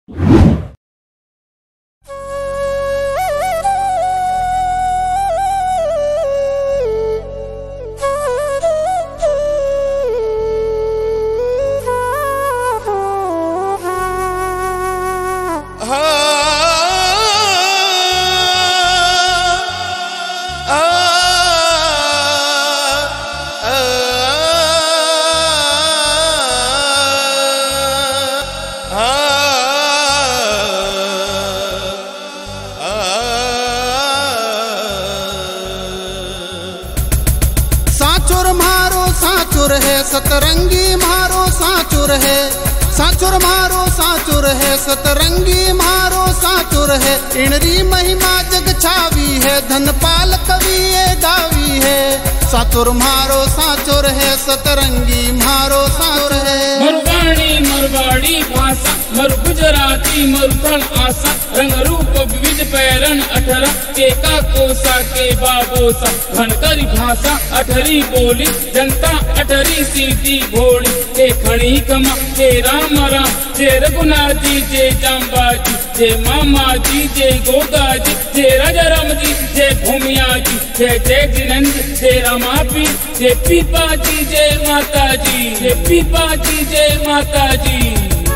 सतरंगी मारो साचुर है, साचुर मारो साचुर है, सतरंगी मारो साचुर है। इनरी महिमा जग छावी है, धनपाल कवि ये गावी है। साचुर मारो साचुर है, सतरंगी मारो साचुर है। मरुवाणी मरवाड़ी भाषा, मरु गुजराती मरुथल आशा, रंग रूप विविध पैरण 18 के का कोसा के बाबोसा। घनकरी भाषा अठरी बोली, जनता अठरी सीधी भोली। के खड़ी कमा के राम राम, जय रघुनाथ जी जय जाम्बाजी, जय मामा जी जय गोगा जी, जय राजा राम जी जय भूमिया जी, जय जय जिनंद जय रामापी, जय पीपा जी जय माता जी, जय पीपा जी जय माता जी।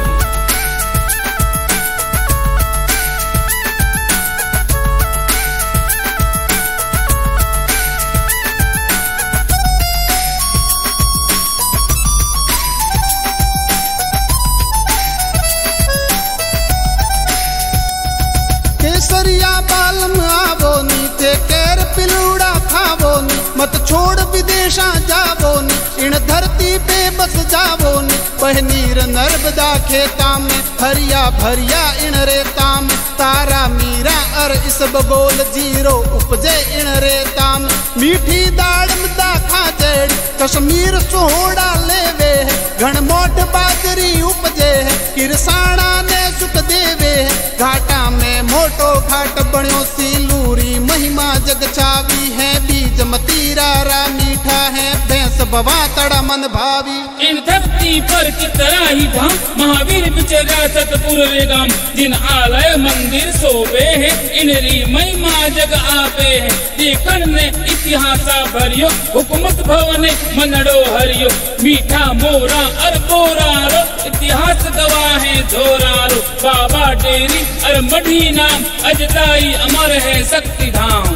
केसरिया बालम आवो नी, थे केर पिलूड़ा खावो नी। मत छोड़ विदेशा जावो नी, इन धरती पे बस जावो नी। पहनीर नर्मदा खेता में, हरिया भरिया इन रेता में। तारा मीरा और इस बगोल जीरो उपजे इन रेता में। मीठी दाड़म दाखा जेड़ी, कश्मीर सोहड़ा लेवे है। घन मोट बाजरी उपजे है, किरसाणा ने सुख देवे है। घाटा में मोटो घाट बण्यो सिलूरी, महिमा जग छावी है। बीज मतीरा रा मीठा है, भैंस बवा तड़ा मन भावी। इन धरती पर की तरह ही धाम, महावीर बिचरा सतपुर रे गाम। जिन आलय मंदिर सोवे है, इनरी महिमा जग आवे है। देखन ने इतिहासा भरियो, हुकूमत भवन मनड़ो हरियो। मीठा मोरा और बोरारो, इतिहास गवाह है धोरारो। बाबा डेरी और मढ़ी नाम, अजताई अमर है शक्ति धाम।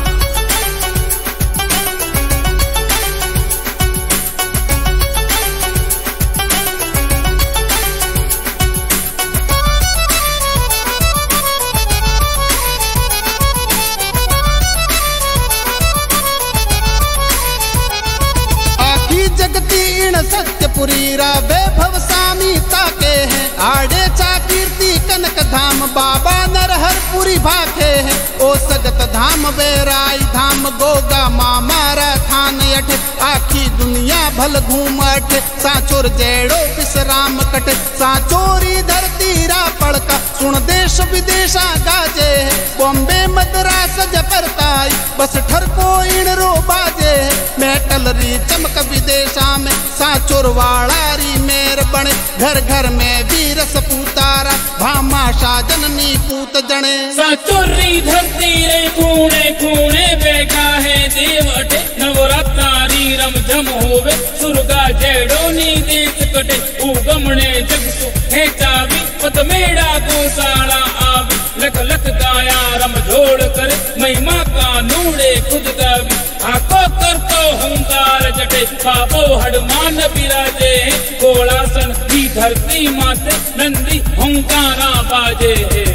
सत्यपुरी रा वैभव सामी ताके हैं। आड़े चा कीर्ति कनक धाम, बाबा नरहरपुरी भाखे हैं। ओ सगत धाम बेराई धाम, गोगा मामारा थान अठ। आखी दुनिया भल घूम अठ, साचुर जेड़ो विश्राम कट। साचोरी धरती रा पड़का, सुन देश विदेशा गाजे है। बॉम्बे मद्रास जपरताई, बस ठरको इन रो बाजे है। मेटल री चमक विदेशा में, साचुर वाड़ारी मेर बने। घर घर में वीरस पूतारा, भामाशा जननी पूत जने। साचुरी धरती रे खूणे खूणे बैठा है देवटे। नवरात्रारी रमझम होवे, सुरगा जेड़ो नी देश कटे। उगमणे जगसु है चावी, पतमेड़ा गोसाला आवी। लख लख गाया रम झोड़ करे, महिमा का नूड़े खुद गावी। आको करतो हुंकार जटे, बाबो हनुमान बिराजे। गोलासन की धरती माते, नंदी हुंकारा बाजे है।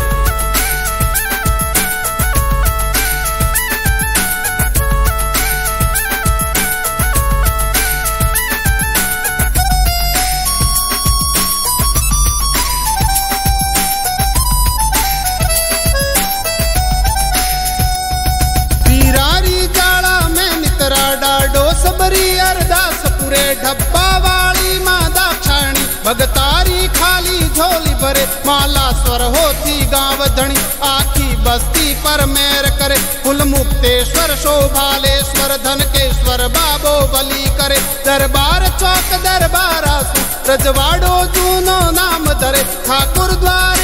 अरदास पूरे ढब्बा वाली माँ दाक्षाणी। भगतारी खाली झोली भरे, माला स्वर होती गाँव धनी। आखी बस्ती पर मेर करे, कुल मुक्तेश्वर शोभालेश्वर। धनकेश्वर बाबो बली करे, दरबार चौक दरबारा। रजवाड़ो जूनो नाम धरे, ठाकुर द्वार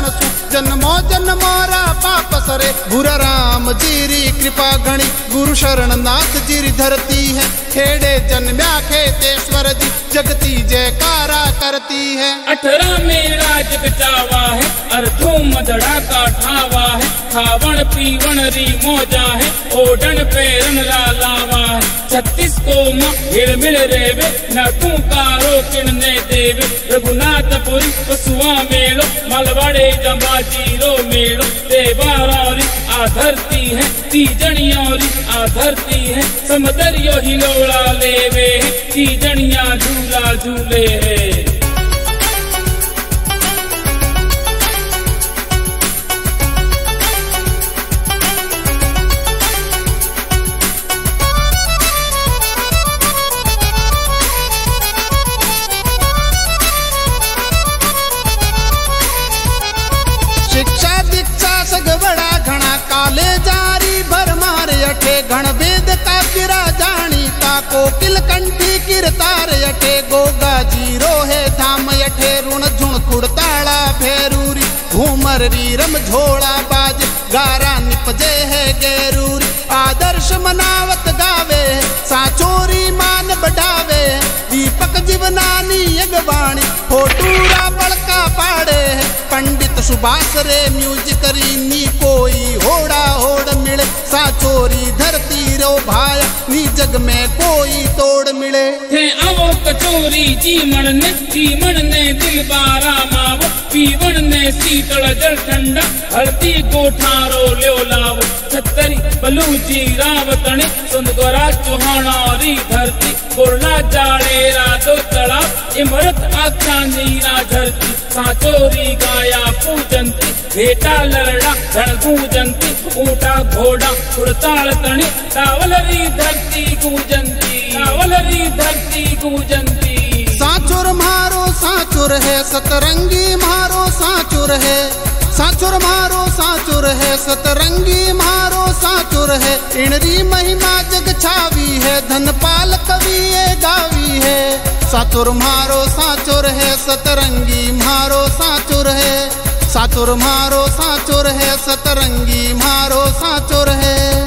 शरण सु जन्मो जन्मोरा पाप सरे भूरा राम जीरी कृपा घणी गुरु शरण नाथ जीरी धरती है खेड़े जन्म्या खेतेश्वर जी जगती जयकारा करती है 18 मेरा जग चावा है अर्थो मदड़ा का ठावा है खावण पीवण री मौजा है ओढ़न पैरन लावा है 36 को हिड़ मिल रेवे न तू कारो किणने देवे रघुनाथपुरी पशुआ मेलो मलवाड़े जंबाजीरो मेलो देवारी आधरती है तीजणियोरी आधरती है समदरियो हिलोड़ा लेवे तीजणिया झूला झूले है। शिक्षा दीक्षा सगवड़ा घना काले जारी भर मारे अठे घण वेद का किरा जानी ता कोकिल कंठी किरतार अठे गोगा जीरो है धाम अठे ऋण झुण खुड़ताड़ा भेरूरी घूमर रीरम झोड़ा बाज गारा निपजे है गेरूरी आदर्श मनावत गावे साचोरी मान बढ़ावे दीपक जीवनानी अगवाणी फोटूरा बड़का पाड़े पंडित सुभाष रे म्यूजिक नी कोई होड़ा होड़ मिले साचोरी धरती रो भाई नी जग में कोई तोड़ मिले थे आवो कचोरी जीवन ने दिल बारा मावो पीवन ने शीतल जल ठंडा हल्दी गोठारो ल्यो लावो छतरी बलूची रावतणी सुंदरा चौहानारी धरती कोरला जाड़ेरा दो तड़ा इमरत आख्या नीरा धरती साचोरी गाया पूजंती बेटा लरड़ा धन पूजंती ऊटा घोड़ा उड़ताल तणी तावलरी धरती गूंजंती तावलरी धरती गूंजंती। साचुर मारो साचुर है सतरंगी मारो साचुर है साचुर मारो साचुर है सतरंगी मारो साचुर है इणरी महिमा जग छावी है धनपाल कवि ये गावी है साचुर मारो साचुर है सतरंगी मारो साचुर है साचुर मारो साचुर है सतरंगी मारो साचुर है।